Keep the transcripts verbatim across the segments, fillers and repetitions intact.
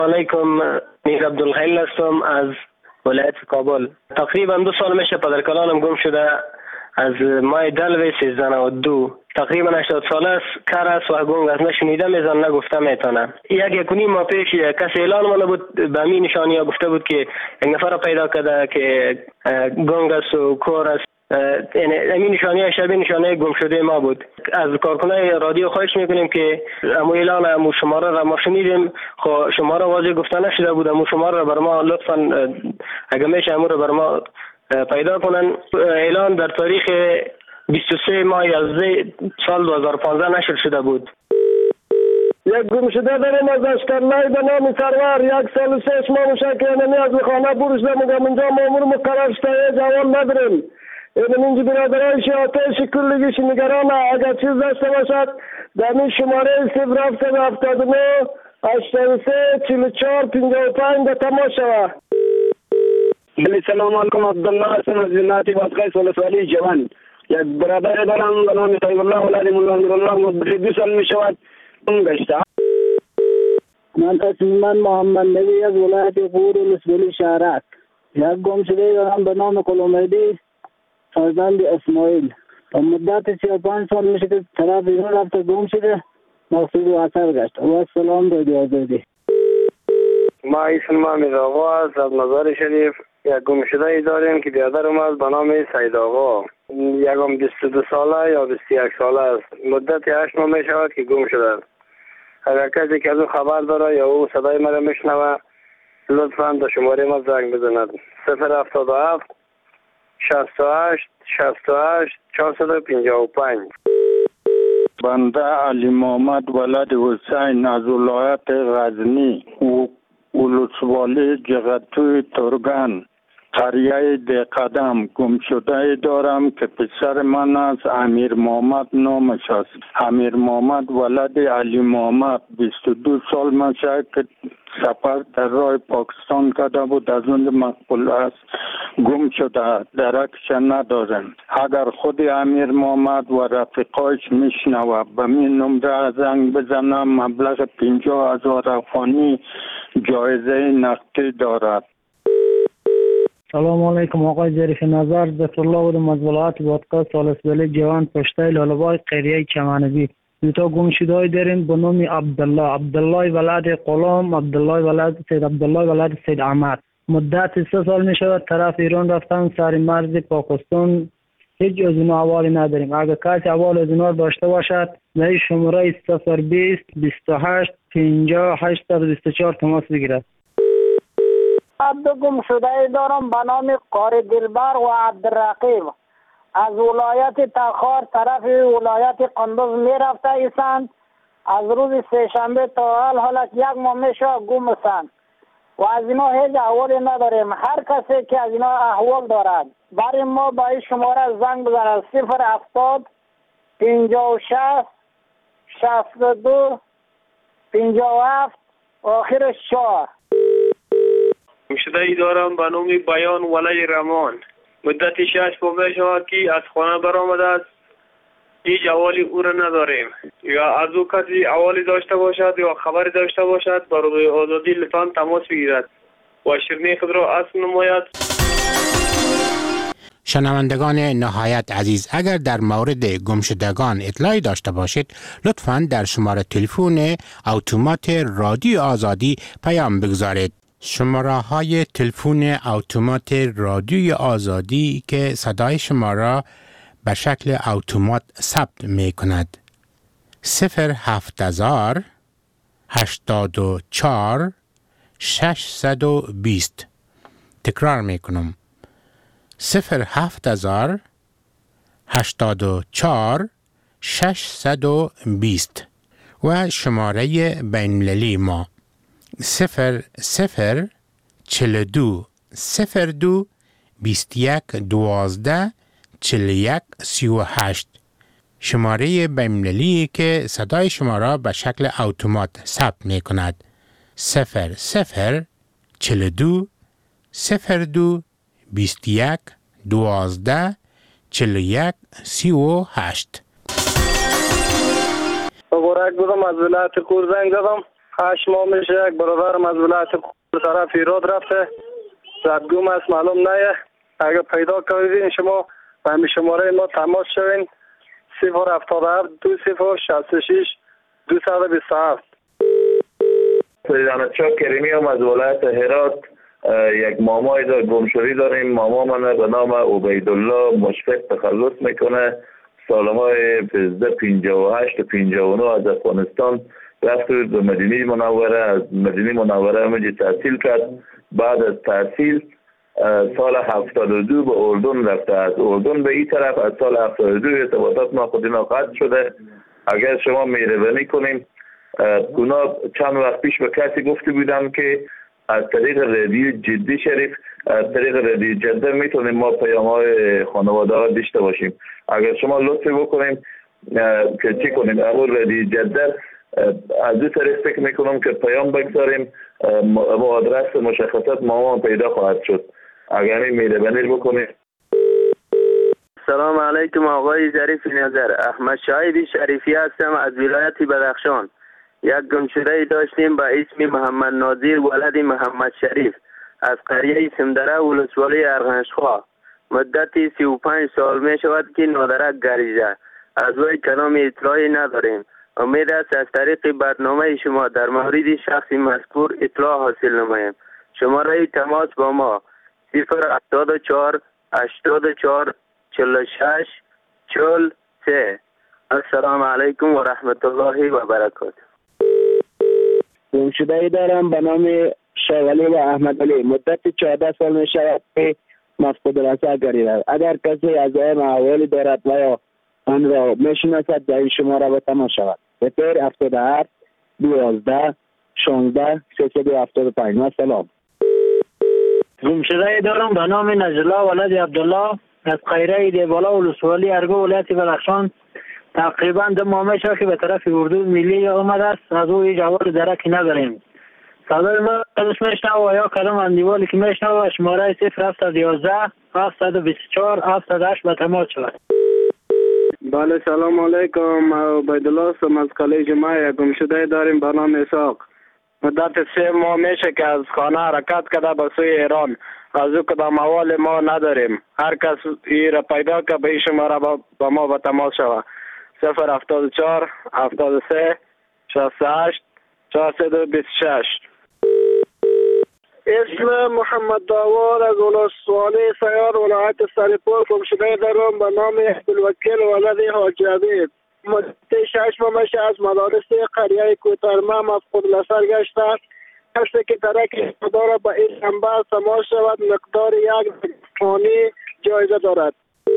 علیکم، میر عبدالخلیل هستم از ولایت کابل. تقریبا دو سال میشه پدرکلانم گم شده. از ماه دلوی سیزده و دو تقریبا هشتاد ساله است. کار است و گنگ است، نشنیده میزن نگفته میتونه. یک یک ماه پیش کسی اعلان مالا بود به می نشانی ها گفته بود که یک نفر را پیدا کرده که گنگ است و کور است. این نشانی ها شبیه نشانی گم شده ما بود. از کارکنای رادیو خواهش میکنیم که امو اعلان امو شماره را ما شنیدیم، خب شماره واضح گفته نشده بود. امو شماره را بر ما لطفا اگر میشه امو را بر ما پیدا کنن. اعلان در تاریخ بیست و سه ماه یازده سال دو هزار و پانزده نشر شده بود. یک گم شده داریم از اشکرلای به نام سرور. یک سال و سه ماه میشه که نمی از خانه برشده مگم اینجا مامور مقرر شده جوان نداریم. این اینجا برادرای شیعاتش کلگیش نگرانه. اگر چیز داشته باشد در این شماره صفر هفتصد و هفتاد و نه هشتاد و سه چهل و چهار پنجاه و پنج به تماس شود. سلام علیکم، عبدالله هستم از جناتی واسقای ولسوالی جوان. یک برادر دارم به نام طیب الله ولد مولا نورالله مدتی دو سال می شود اون گشته. من تصمیما محمد نبی از ولایت غور ولسوالی شهرک. یک گم شده دارم به نام کلومیدی فرزند اسماعیل. تا مدت سی و پنج سال میشه که طرف ایران رفته گم شده، مقصود و اثر گشت. و السلام رادیو آزادی. ما اسم ما امید آقا از مزار شریف. یک گم شده ای داریم که برادرم است به نام سید آقا. یکم بیست و دو ساله یا بیست و یک ساله است. مدت هشت ماه می شود که گم شده است. اگر کسی که از او خبر داره یا او صدای مرا میشنوه لطفا به شماره ما زنگ بزند. صفر هفتاد و هفت شصت و هشت شصت و هشت چهارصد و پنجاه و پنج. بنده علی محمد ولد حسین از ولایت غزنی و ولسوالی جغتوی ترگان قریه ده قدم گم شده دارم که پسر من است. امیر محمد نامش است. امیر محمد ولد علی محمد بیست و دو سال میشه که سفر در راه پاکستان کرده بود، از اون مقبول است گم شده، درکش ندارم. اگر خود امیر محمد و رفیقایش میشنوه به این نمره زنگ بزنم. مبلغ پنجاه هزار افغانی جایزه نقدی دارد. سلام علیکم آقای ظریف نظر. ذکر الله بودم از ولایت بادغیس ولسوالی جوان پشته لاله‌بای قریه چمنوی. دوتا گم شده داریم به نام عبدالله عبدالله ولد غلام، عبدالله ولد سید عبدالله ولد سید احمد. مدت سه سال می شود طرف ایران رفتن سر مرز پاکستان. هیچ از اینا حوالی نداریم. اگر کسی حوال از اینا داشته باشد به شماره صفر بیست بیست و هشت پنجاه هشتصد و بیست و چهار تماس بگیرد. عبد گم شده دارم به نام قاری دلبر و عبدالرقیب از ولایت تخار طرف ولایت قندوز می رفته ایسند. از روز سه‌شنبه تا حال حالت یک ماه میشه گم هستند و از اینا هیچ احوالی نداریم. هر کسی که از اینا احوال دارد برای ما با این شماره زنگ بزنند. صفر هفتاد پنجاه و شش شصت و دو پنجاه و هفت آخرش چهار. گمشده ای دارم به نام بیان ولی رمان. مدت شش ماه می شود که از خانه برآمده است. هیچ احوالی او را نداریم. یا از او کسی احوالی داشته باشد یا خبری داشته باشد با رادیو آزادی لطفاً تماس بگیرد و شیرینی خود را اصل نماید. شنوندگان نهایت عزیز، اگر در مورد گمشدگان اطلاعی داشته باشید لطفاً در شماره تلفن اتومات رادیو آزادی پیام بگذارید. شماره های تلفن اتومات رادیو آزادی که صدای شما را به شکل اتومات ثبت می کند: صفر هفت هزار هشتاد و چهار ششصد و بیست. تکرار می کنم: صفر هفت هزار هشتاد و چهار ششصد و بیست. و شماره بین‌المللی ما صفر صفر چهل و دو صفر دو بیست و یک دوازده چهل و یک سی و هشت. شماره بین‌المللی که صدای شما را به شکل اتومات ثبت می کند: صفر صفر چهل و دو صفر دو بیست و یک دوازده چهل و یک سی و هشت. مبارک بودم از ولایت کور زنگ زدم. هشت ماه میشه یک برادرم از ولایت طرف ایراد رفته، زدگوم است، معلوم نه. اگر پیدا کردین شما به همین شماره ما تماس شوین. صفر هفتاد و هفت دو صفر شصت و شش دویست و بیست و هفت. سیدانت شاه کریمی هم از ولایت هرات یک مامای دار گمشدگی داریم. ماما من به نام عبیدالله مشفق تخلص میکنه. سالهای پنجاه و هشت و پنجاه و نه از افغانستان رفت به مدینه منوره. از مدینه منوره همینجا تحصیل کرد. بعد از تحصیل سال هفتاد و دو به اردن رفته. از اردن به این طرف از سال هفتاد و دو ارتباطات ما خودینا قطع شده. اگر شما مهربانی کنیم، گناه چند وقت پیش به کسی گفته بودم که از طریق رادیو جدی شریف، از طریق رادیو جده میتونیم ما پیام های خانواده ها داشته باشیم. اگر شما لطفی بکنیم که چی کنیم، اول رادیو جده از دو طریق فکر میکنم که پیام بگذاریم و آدرس مشخصات مامان پیدا خواهد شد. اگر این مهربانی بکنیم. سلام علیکم آقای ظریف نظر. احمد شاهد شریفی هستم از ولایت بدخشان. یک گمشده داشتیم با اسم محمد ناظر ولد محمد شریف از قریه سمدره ولسوالی ارغنشخواه. مدتی سی و پنج سال می شود که نادرک گریزه. از وی کلام اطلاعی نداریم. امید است از طریق برنامه شما در مورد شخص مذکور اطلاع حاصل نماییم. شماره تماس با ما صفر هفتاد و چهار هشتاد و چهار چهل و شش چهل و سه. السلام علیکم و رحمت الله و برکاته. گمشده دارم به نام شاولی و احمد علی. مدت چهارده سال می شود که مفقود البصر گردیده. اگر کسی از این احوالی دارد و یا آن را میشناسد در این شماره به تماس شود. صفر هفتاد و هفت دوازده شانزده سیصد و هفتاد و پنج. سلام. گمشده دارم به نام نجله ولد عبدالله از قیره دیبالا ولسوالی ارگو ولایت بدخشان. تقریبا دو ماه میشه که به طرف اردو ملی آمده است. از او جواب درکی نداریم. صدای ما ازش میشنو و یا کلام اندیوالی که میشنو شماره صفر هفتاد و یازده هفتصد و بیست و چهار هفتاد و هشت به تماس شود. بله سلام علیکم. عبیدالله هستم از قلعه جمعه. گمشده داریم به نام اسحاق. مدت سه ماه میشه که از خانه حرکت کرده به سوی ایران. از او کدام احوال ما نداریم. هر کس ای را پیدا که به این شماره با ما به تماس شود. صفر هفتاد و چهار هفتاد و سه شصت و هشت چهارصد و بیست و شش. اسم محمد داوود از ولسوالی سیار ولایت سریپور. گمشده دارم به نام عبدالوکیل ولد حاجی عبید. مدت شش ماه میشه از مدارس قریه کوترمه مفقود البصر گشته. کسی که درک داره به این شنبه تماس شود. مقدار یک فانی جایزه دارد.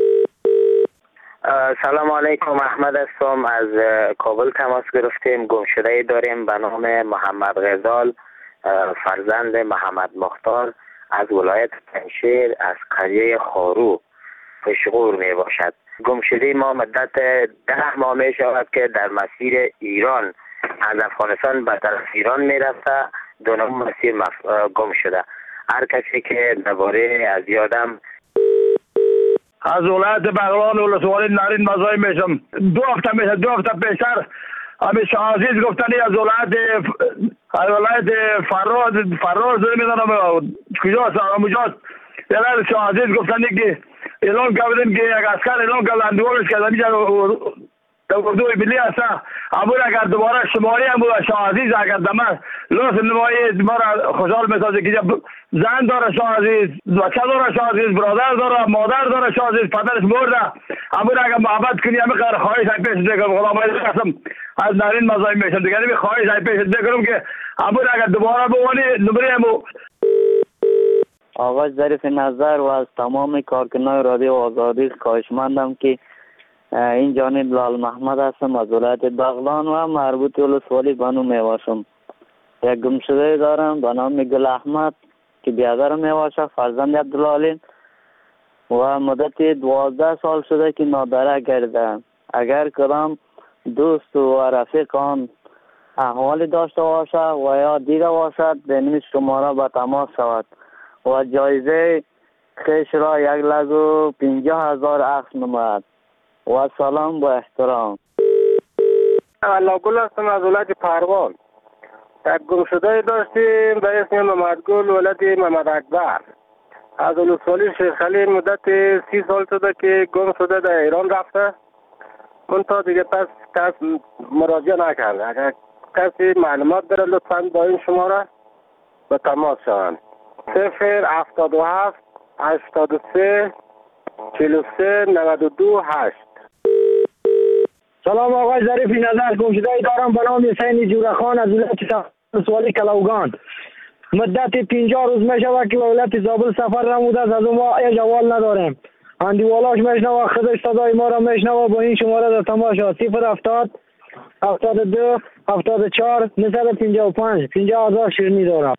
سلام علیکم. احمد هستم از کابل تماس گرفتیم. گمشده داریم به نام محمد غزال فرزند محمد مختار از ولایت پنجشیر از قریه خارو پشغور می باشد. گمشده ما مدت ده ماه می شود که در مسیر ایران از افغانستان به طرف ایران می رفته. دو نام مسیر مف... گم شده. هر کسی که درباره از یادم از ولایت بغلان ولسوالی نارین بازای میشم. دو هفته میشه دو هفته پیشتر همین شاه عزیز گفتنی از ولایت از ولایت فراز فراز نمیدونم کجاست اونجاست. یعنی شاه عزیز گفتنی که اعلان کردن که یک اسکر اعلان کرد اندوالش که اینجا اردو ملی هست. امور اگر دوباره شماری هم بود شاه عزیز اگر دمه لوس نمایی ما را خوشحال میسازه که زن داره شاه عزیز، بچه داره شاه عزیز، برادر داره، مادر داره شاه عزیز، پدرش مرده. امور اگر محبت کنی همه قرار خواهش های پیش دیگه غلام علی قسم از نارین مزایم میشن دیگه نمی خواهش های پیش دیگه کنم که امور اگر دوباره بوانی نمره همو. آقای ظریف نظر و از تمام کارکنان رادیو آزادی خواهشمندم که این جانب لال محمد هستم از ولایت بغلان و مربوط ولسوالی بانو میواشم. یک گمشده دارم به نام گل احمد که بیادر میواشه فرزند عبدالعالی و مدت دوازده سال شده که نادره گرده. اگر کدام دوست و رفیق آن احوالی داشته باشه و یا دیده باشد به نیم شماره به تماس شود و جایزه خیش را یک لگ و پنجاه هزار عکس نماید. و سلام با احترام. الله گل هستم از ولایت پروان. یک گمشده داشتیم به اسم محمدگل ولد محمد اکبر از ولسوالی شیخ خلیل. مدت سی سال شده که گم شده در ایران رفته. من تا دیگه پس کس مراجعه نکرده. اگر کسی معلومات داره لطفاً با این شماره به تماس شوند. صفر هفتاد و هفت هشتاد و سه چهل و سه نود و دو هشت. سلام آقای ظریف نظر، گمشده دارم به نام حسین جورخان از ولایت ولسوالی کلاوگان. مدت پنجاه روز می شود که ولایت زابل سفر نموده است. از ما هیچ احوال نداریم. اندیوالاش میشنوه، خودش صدای ما را میشنوه. با این شماره در تماس شد. صفر هفتاد هفتاد و دو هفتاد و چهار نهصد و پنجاه و پنج. پنجاه هزار شیرینی دارم.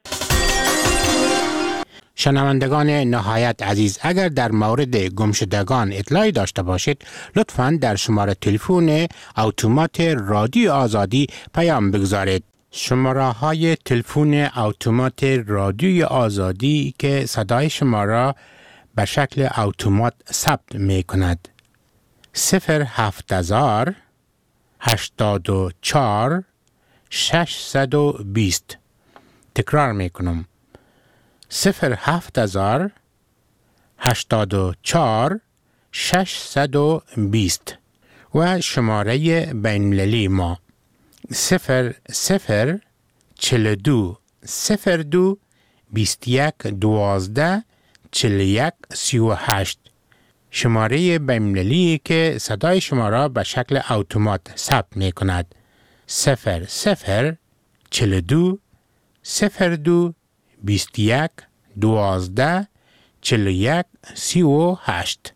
شنوندگان نهایت عزیز، اگر در مورد گمشدگان اطلاعی داشته باشید لطفاً در شماره تلفن اتومات رادیو آزادی پیام بگذارید. شماره های تلفن اتومات رادیو آزادی که صدای شما را به شکل اتومات ثبت می کند: صفر هفت هزار هشتاد و چهار ششصد و بیست. تکرار می کنم: صفر هفت هزار هشتاد و چهار ششصد و بیست. و شماره بین‌المللی ما صفر صفر چهل و دو صفر دو بیست و یک دوازده چهل و یک سی و هشت. شماره بین‌المللی که صدای شما را به شکل اتومات ثبت می کند: صفر صفر چهل و دو صفر دو بیست و یک دوازده چهل و یک سی و هشت.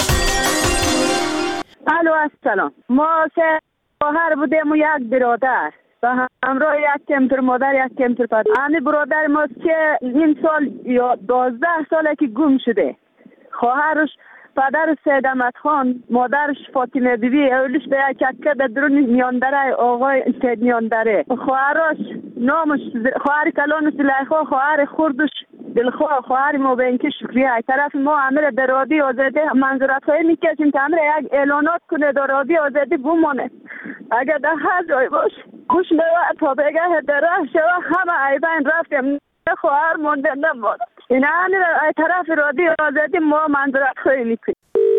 الو السلام. ما سه خواهر بودیم و یک برادر و همراه یک کمتر مادر یک کمتر پدر. همین برادر ما که این سال یا دوازده ساله که گم شده. خواهرش پدر سید احمد خان، مادرش فاطمه بیبی، اولش به یک کتکه در درون میاندره آقای سید میاندره. خواهرش نامش خواهر کلان زلیخا، خواهر خردش دلخواه، خواهر مبینک شکریه. ای طرف ما همه در رادیو آزادی منظورت های میکشیم که همه یک اعلانات کنه در رادیو آزادی بمانه. اگر در هر جای باش خوش میوه تا بگه در راه شوه همه ایبین رفتیم خواهر مونده نماد. این همه ای طرف رادیو آزادی ما منظورت های میکنیم.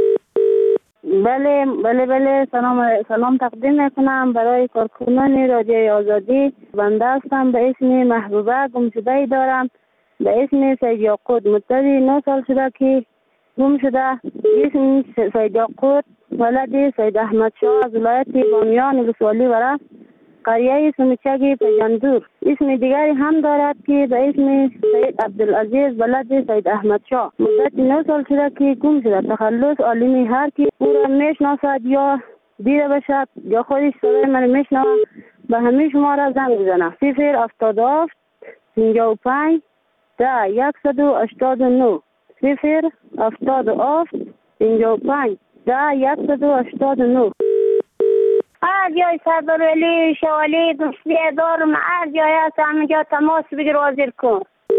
بله بله بله سلام سلام تقدیم میکنم برای کارکنان رادیوی آزادی. بنده هستم به اسم محبوبه، گمشده دارم به اسم سید یاقوت. مدت نه سال شده که گم شده. اسم سید یاقوت ولد سید احمد شاه از ولایت بامیان ولسوالی وره قریه سمیچگی پجندور. اسم دیگری هم دارد که به اسم سید عبدالعزیز ولد سید احمد شاه. مدت نه سال شده که گم شده. تخلص عالمی هر کی او را میشناسد یا دیده باشد یا خودش صدای من میشنوه به همه شما را زنگ بزنه: صفر هفتاد و هفت پنجاه و پنج ده یکصد و هشتاد و نه. صفر هفتاد و هفت پنجاه و پنج ده یکصد و هشتاد و نه. هر جای صدر ولی شوالی دوستی دارم، هر جای هست همینجا تماس بگیر حاضر کن.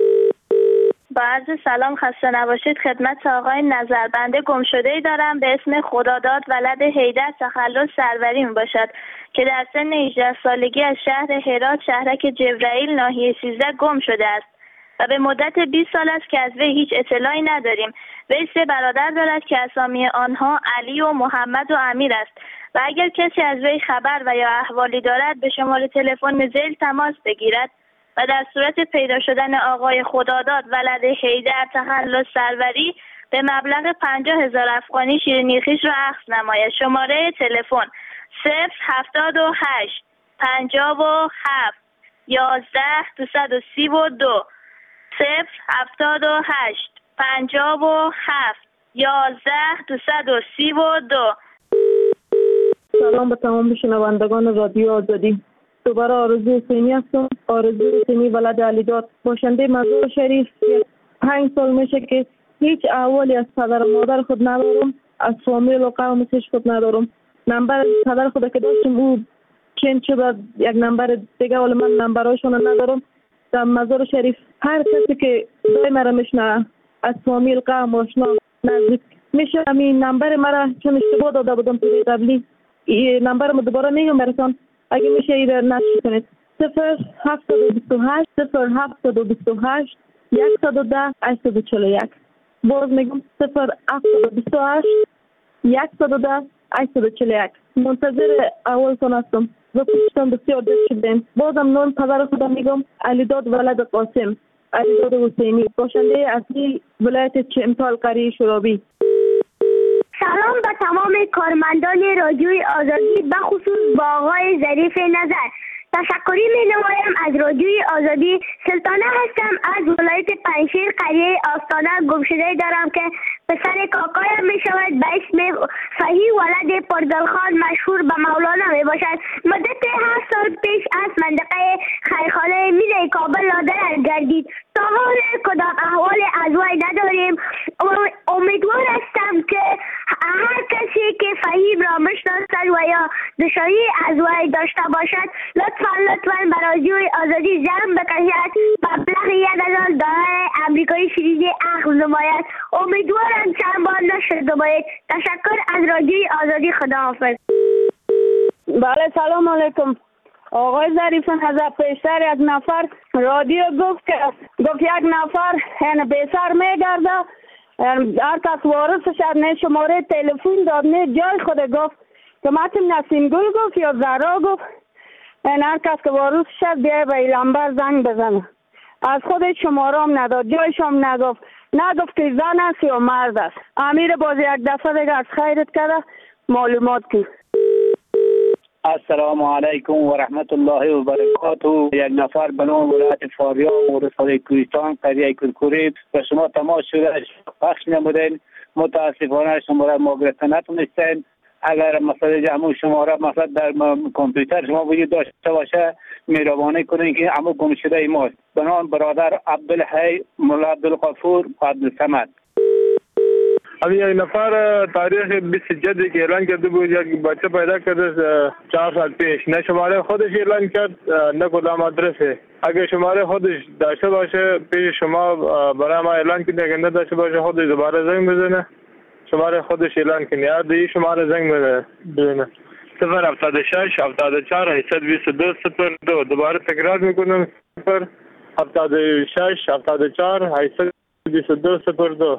با عرض سلام، خسته نباشید. خدمت آقای نظربنده گمشده‌ای دارم به اسم خداداد ولد حیدر تخلص سروری می باشد که در سن هجده سالگی از شهر هرات شهرک جبرائیل ناحیه سیزده گم شده است و به مدت بیست سال است که از وی هیچ اطلاعی نداریم. وی سه برادر دارد که اسامی آنها علی و محمد و امیر است و اگر کسی از وی خبر و یا احوالی دارد به شماره تلفن ذیل تماس بگیرد و در صورت پیدا شدن آقای خداداد ولد حیدر تخلص سروری به مبلغ پنجاه هزار افغانی شیرینی خویش را اخذ نماید. شماره تلفن صفر هفتاد و هشت پنجاه و هفت یازده دویست و سی و دو. صفر هفتاد و هشت پنجاه و هفت یازده دویست و سی و دو. سلام به تمام شنوندگان رادیو آزادی. دوباره آرزو حسینی هستم. آرزو حسینی ولد علیداد، باشنده مزار شریف. پنج سال میشه که هیچ احوالی از پدر و مادر خود ندارم، از فامیل و قوم هیچ خود ندارم. نمبر پدر خود که داشتم او چنج شده، یک نمبر دیگه ولی من نمبرهاشون ندارم. در مزار شریف هر کسی که دای مرا میشنه از فامیل قوم آشنا نزدیک میشه همین نمبر مرا چون اشتباه داده بودم توی قبلی، نمبر ما دوباره میگم براتون، اگه میشه ایره نشر کنید. صفر هفتصد و بیست و هشت صفر هفتصد و بیست و هشت صد و ده هشتصد و چهل و یک. باز میگم صفر هفتصد و بیست و هشت صد و ده هشتصد و چهل و یک. منتظر اولتون هستم و پشتم بسیار دست شدیم. بازم نام پدر خودم میگم علیداد ولد قاسم، علیداد حسینی، باشنده اصلی ولایت چمتال قریه شرابی. سلام به تمام کارمندان رادیوی آزادی، به خصوص با آقای ظریف نظر. تشکری می نمایم از رادیوی آزادی. سلطانه هستم از ولایت پنجشیر قریه آستانه. گمشده دارم که پسر کاکایم می شود به اسم فهی ولد پردلخان مشهور به مولانا می باشد. مدت هفت سال پیش از منطقه خیرخانه میره کابل لادر گردید. تا حال کدام احوال از وی نداریم. امیدوار هستم که هر کسی که فهیم را میشناسد و یا دشایی از وی داشته باشد لطفا لطفا به رادیوی آزادی زنگ بکشد. مبلغ یک هزار دلار امریکایی شدید اخذ نماید. امیدوارم چند بار نشده باید. تشکر از رادیوی آزادی. خداحافظ. بله سلام علیکم. آقای ظریف نظر پیشتر یک نفر رادیو گفت که گفت یک نفر یعنی بیسر میگرده، هر کس وارث شد نه شماره تلفن داد نه جای خود گفت که متن نسیم گل گفت یا زهرا گفت، یعنی هر کس که وارث شد بیای به لمبر زنگ بزنه. از خود شماره هم نداد، جایش هم نگفت، نگفت که زن است یا مرد است. امیر باز یک دفعه دیگه از خیرت کرده معلومات کی. السلام علیکم و رحمت الله و برکاته. یک نفر به نام ولایت فاریاب ولسوالی کوهستان قریه کرکوری به شما تماس شده پخش نمودین. متاسفانه شماره ما گرفته نتونستین. اگر مثلا همون شماره مثلا در کامپیوتر شما وجود داشته باشه مهربانی کنین که همون گم شده ماست. به نام برادر عبدالحی مولا عبدالغفور عبدالصمد. ابھی یک نفر تاریخ بیست جدی که اعلان کرده بود یک بچه پیدا کرده چهار سال پیش. نه شماره خودش اعلان کرد نه کدام آدرسه. اگر شماره خودش داشته باشه پیش شما برای ما اعلان کنه، اگر نداشته باشه خودش دوباره زنگ بزنه شماره خودش اعلان کنه یا دیگه شماره زنگ بزنه. صفر هفتاد و شش هفتاد و چهار هشتصد و بیست و دو صفر دو. دوباره تکرار میکنم صفر هفتاد و شش هفتاد و چهار هشتصد و بیست و دو صفر دو.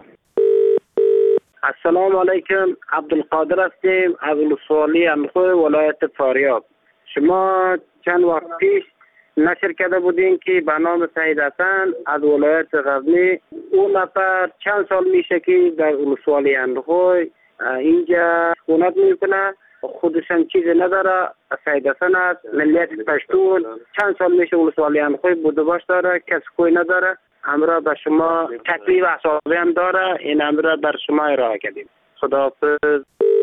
السلام علیکم. عبدالقادر هستیم از ولسوالی اندخوی ولایت فاریاب. شما چند وقت پیش نشر کرده بودین که به نام سعید حسن از ولایت غزنی، اون نفر چند سال میشه که در ولسوالی اندخوی اینجا سکونت میکنه، خودش هم چیزی نداره. سعید حسن است، ملیت پشتون، چند سال میشه ولسوالی اندخوی بوده باش داره، کس کوی نداره. امرا به شما تکلیف احسابی هم داره، این امرا بر شما ارائه کردیم. خداحافظ.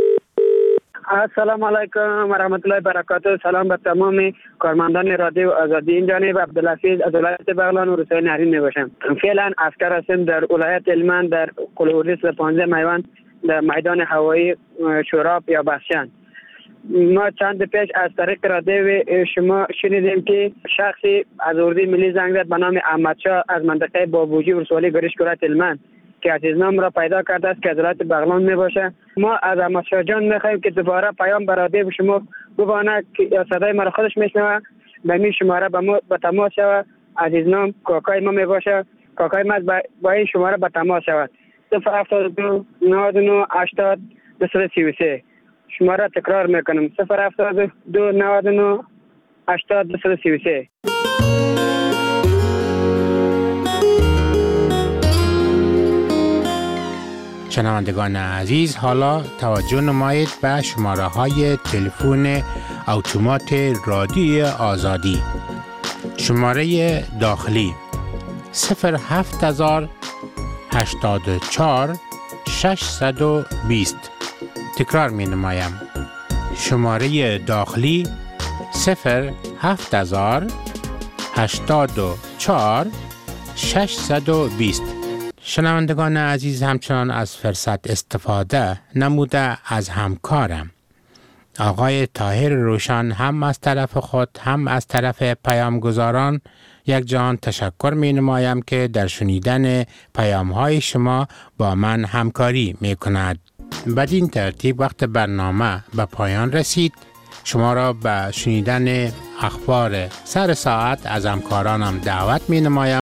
السلام علیکم و رحمت الله برکاته. سلام به تمام کارمندان رادیو آزادی. این جانب عبدالحفیظ از ولایت بغلان و روستای نهرین میباشم. فعلا عسکر هستم در ولایت هلمند در قلعه‌وریس پانزده میوان در میدان هوایی شوراب یا بخشن. ما چند پیش از طریق رادیو شما شنیدیم که شخصی از اردوی ملی زنگ زد به نام احمدشاه از منطقه بابوجی ولسوالی گریش ولایت هلمند که عزیزنام را پیدا کرده است که از ولایت بغلان می باشه. ما از احمدشاه جان میخوایم که دوباره پیام به رادیو شما ببانه که صدای ما را خودش میشنوه، به می شماره به ما به تماس شود. عزیزنام کاکای ما می باشه، کاکای ما با این شماره به تماس شود. صفر هفتاد و دو نود و نه هشتاد دویست و سی و سه. شماره تکرار میکنم صفر هفتاد و دو نود و نه هشتاد دویست و سی و سه. شنوندگان عزیز، حالا توجه نمایید به شماره های تلفن اتومات رادیوی آزادی. شماره داخلی صفر هفت هزار هشتاد و چهار ششصد و بیست. تکرار می نمایم. شماره داخلی صفر هفت هزار هشتاد و چهار ششصد و بیست. شنوندگان عزیز، همچنان از فرصت استفاده نموده از همکارم آقای طاهر روشن هم از طرف خود هم از طرف پیامگزاران یک جهان تشکر می نمایم که در شنیدن پیام های شما با من همکاری می کند. بدین ترتیب وقت برنامه به پایان رسید. شما را به شنیدن اخبار سر ساعت از همکارانم دعوت می نمایم.